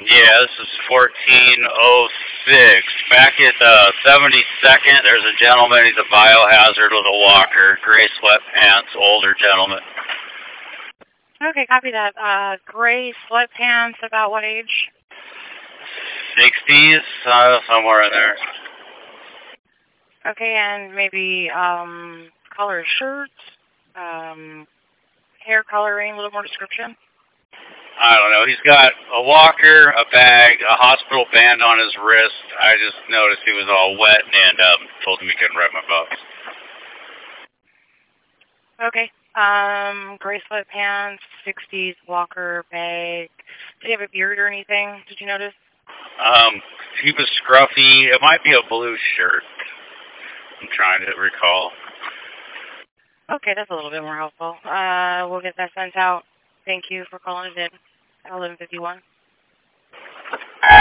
Yeah, this is 1406. Back at 72nd, there's a gentleman. He's a biohazard with a walker, gray sweatpants, older gentleman. Okay, copy that. Gray sweatpants, about what age? 60s, somewhere in there. Okay, and maybe color shirts, hair coloring, a little more description. I don't know. He's got a walker, a bag, a hospital band on his wrist. I just noticed he was all wet and told him he couldn't ride my bus. Okay. Gray sweatpants, 60s, walker, bag. Did he have a beard or anything? Did you notice? He was scruffy. It might be a blue shirt. I'm trying to recall. Okay, that's a little bit more helpful. We'll get that sent out. Thank you for calling it in at 11:51.